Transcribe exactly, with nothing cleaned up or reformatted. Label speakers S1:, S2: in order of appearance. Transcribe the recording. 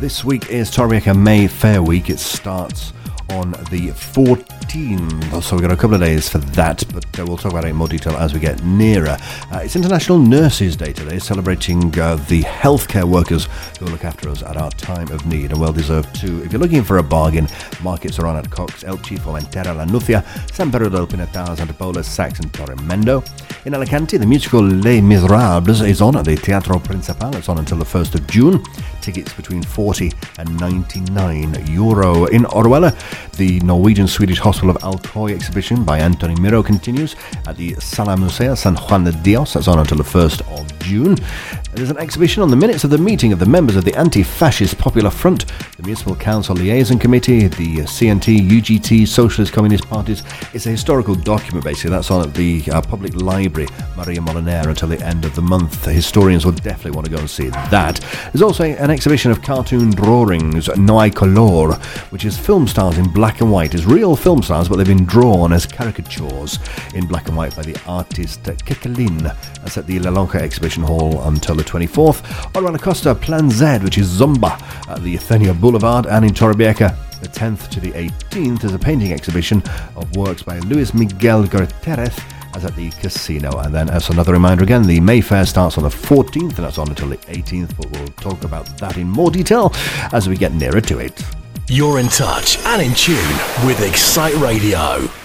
S1: This week is Torrevieja May Fair Week. It starts on the fourteenth, so we've got a couple of days for that, but uh, we'll talk about it in more detail as we get nearer. Uh, it's International Nurses Day today, celebrating uh, the healthcare workers who look after us at our time of need, and well deserved too. If you're looking for a bargain, markets are on at Cox, Elche, Formentera, La Nucia, San Pedro del Pinatar, Santa Pola, Sax and Torremendo. In Alicante, the musical Les Miserables is on at the Teatro Principal. It's on until the first of June. Tickets between forty and ninety-nine euro. In Orihuela, the Norwegian-Swedish Hospital of Alcoy exhibition by Anthony Miro continues at the Sala Museo San Juan de Dios. That's on until the first of June. There's an exhibition on the minutes of the meeting of the members of the Anti-Fascist Popular Front, the Municipal Council Liaison Committee, the C N T, U G T, Socialist Communist Parties. It's a historical document, basically. That's on at the uh, Public Library, Maria Molinera, until the end of the month. The historians will definitely want to go and see that. There's also an exhibition of cartoon drawings, No Hay Color, which is film stars in black and white. It's real film stars, but they've been drawn as caricatures in black and white by the artist Kekelin. That's at the La Lonja Exhibition Hall until the twenty-fourth. Orihuela Costa Plan Z, which is Zumba at the Athenia Boulevard, and in Torrevieja, the tenth to the eighteenth, is a painting exhibition of works by Luis Miguel Gutierrez as at the Casino. And then, as another reminder again, the Mayfair starts on the fourteenth, and that's on until the eighteenth, but we'll talk about that in more detail as we get nearer to it.
S2: You're in touch and in tune with Excite Radio.